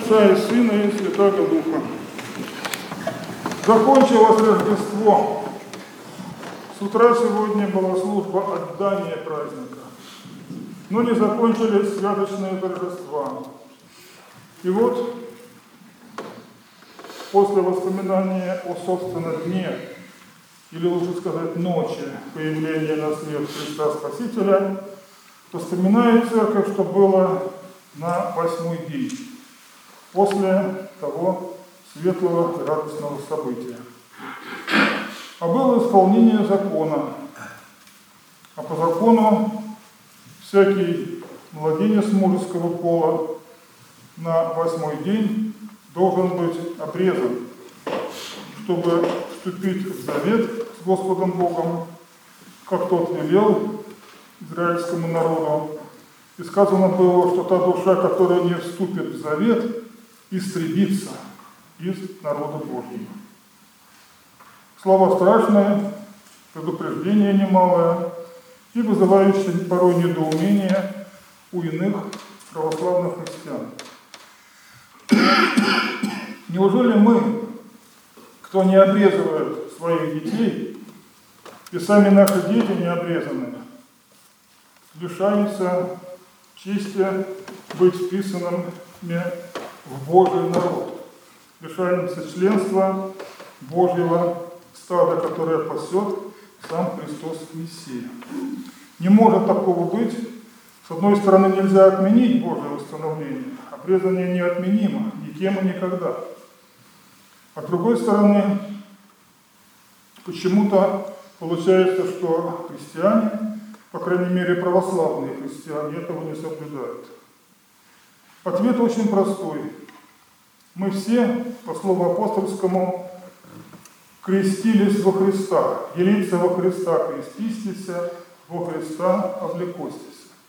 Отца и Сына и Святого Духа. Закончилось Рождество. С утра сегодня была служба отдания праздника. Но не закончились святочные торжества. И вот, после воспоминания о собственном дне, или лучше сказать ночи появления на свет Христа Спасителя, вспоминает Церковь, что было на 8-й день, после того светлого и радостного события. А было исполнение закона. А по закону всякий младенец мужеского пола на 8-й день должен быть обрезан, чтобы вступить в завет с Господом Богом, как тот велел израильскому народу. И сказано было, что та душа, которая не вступит в завет, истребится из народа Божьего. Слова страшные, предупреждение немалое и вызывающее порой недоумение у иных православных христиан. Неужели мы, кто не обрезывает своих детей, и сами наши дети не обрезаны, лишаемся чести быть вписанными в Божий народ, лишаемся членства Божьего стада, которое пасет сам Христос Мессия? Не может такого быть. С одной стороны, нельзя отменить Божье установление. Обрезание неотменимо, никем и никогда. А с другой стороны, почему-то получается, что христиане, по крайней мере православные христиане, этого не соблюдают. Ответ очень простой. Мы все, по слову апостольскому, крестились во Христа. Елиться во Христа крестистись, во Христа облекостись.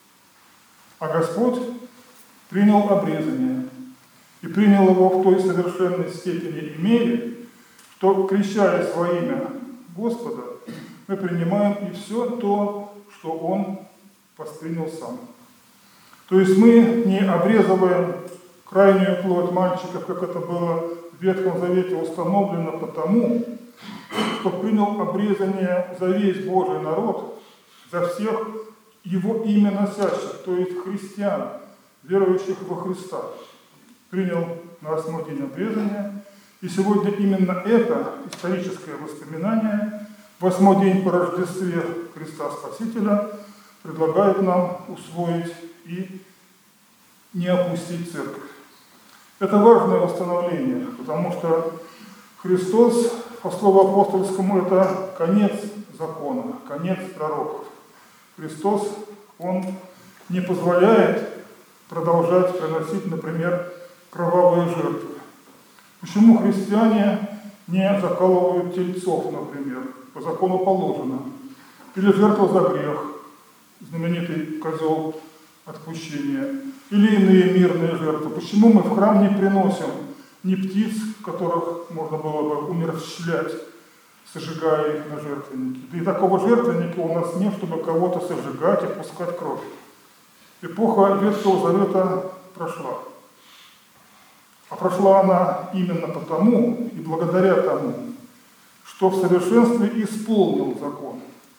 А Господь принял обрезание. И принял его в той совершенной степени и мере, что, крещаясь во имя Господа, мы принимаем и все то, что Он воспринял сам. То есть мы не обрезываем крайнюю плоть мальчиков, как это было в Ветхом Завете установлено, потому что принял обрезание за весь Божий народ, за всех Его имя носящих, то есть христиан, верующих во Христа. Принял на 8-й день обрезания. И сегодня именно это историческое воспоминание, 8-й день по Рождестве Христа Спасителя, предлагает нам усвоить и не опустить церковь. Это важное установление, потому что Христос, по слову апостольскому, это конец закона, конец пророков. Христос, Он не позволяет продолжать приносить, например, кровавые жертвы. Почему христиане не закалывают тельцов, например, по закону положено, или жертва за грех, знаменитый козел отпущения, или иные мирные жертвы? Почему мы в храм не приносим ни птиц, которых можно было бы умерщвлять, сожигая их на жертвеннике? Да и такого жертвенника у нас нет, чтобы кого-то сожигать и пускать кровь. Эпоха Ветхого Завета прошла. А прошла она именно потому и благодаря тому, что в совершенстве исполнил закон.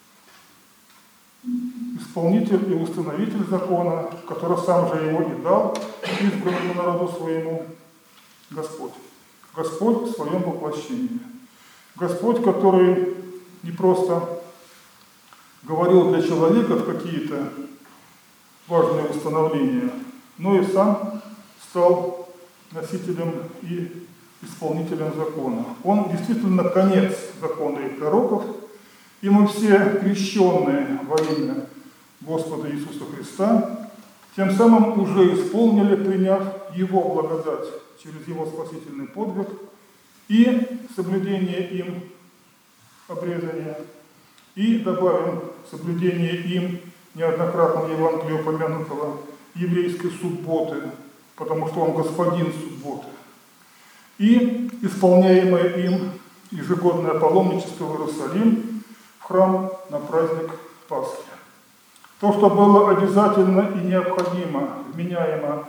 Исполнитель и установитель закона, который сам же его и дал избранному народу своему, Господь. Господь в своем воплощении. Господь, который не просто говорил для человека какие-то важные установления, но и сам стал носителем и исполнителем закона. Он действительно конец закона и пророков, и мы все, крещенные во имя Господа Иисуса Христа, тем самым уже исполнили, приняв Его благодать через Его спасительный подвиг и соблюдение им обрезания, и добавим соблюдение им неоднократно в Евангелии упомянутого еврейской субботы, потому что Он господин субботы, и исполняемое им ежегодное паломничество в Иерусалим, в храм на праздник Пасхи. То, что было обязательно и необходимо, вменяемо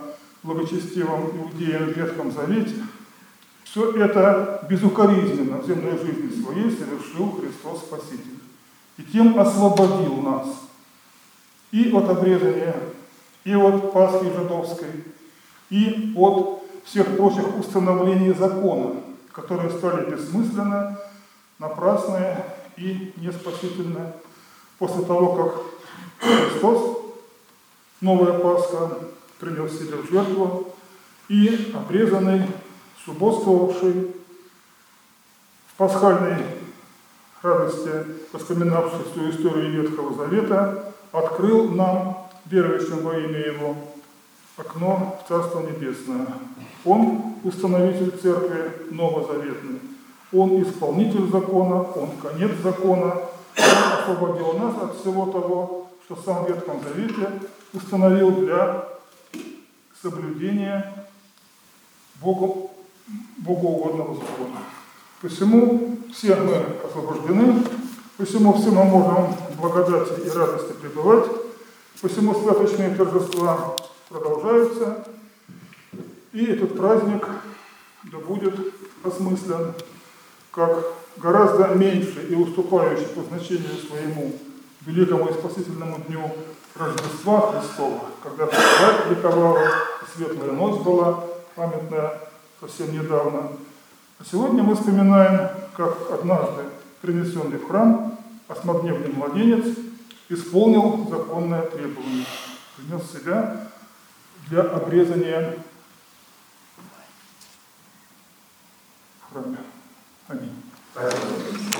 благочестивым иудеям в Ветхом Завете, все это безукоризненно в земной жизни своей совершил Христос Спаситель. И тем освободил нас и от обрезания, и от Пасхи жидовской, и от всех прочих установлений закона, которые стали бессмысленны, напрасные и неспасительны. После того, как Христос, новая Пасха, принес себя в жертву, и обрезанный, субботствовавший в пасхальной радости, воспоминавший свою историю Ветхого Завета, открыл нам, верующим во имя Его, окно в Царство Небесное. Он установитель Церкви новозаветной. Он исполнитель закона, Он конец закона. Он освободил нас от всего того, что сам в Ветхом Завете установил для соблюдения богоугодного закона. Посему все мы освобождены, посему все мы можем в благодати и радости пребывать, посему святочные торжества продолжаются, и этот праздник да будет осмыслен как гораздо меньше и уступающий по значению своему великому и спасительному дню Рождества Христова, когда церковь ликовала, светлая ночь была памятная совсем недавно. А сегодня мы вспоминаем, как однажды принесенный в храм осьмодневный младенец исполнил законное требование, принес себя для обрезания